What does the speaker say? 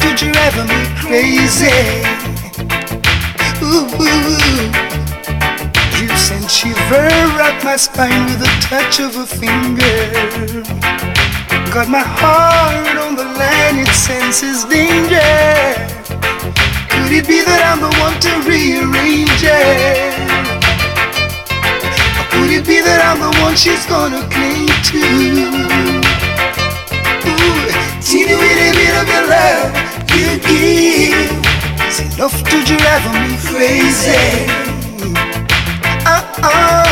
to drive me crazy. Ooh, ooh, ooh. You sent shiver up my spine with a touch of a finger. Got my heart on the line, it senses danger. Could it be that I'm the one to rearrange it? Or could it be that I'm the one she's gonna cling to? Ooh, teeny weeny bit of your love you give is enough to drive me crazy.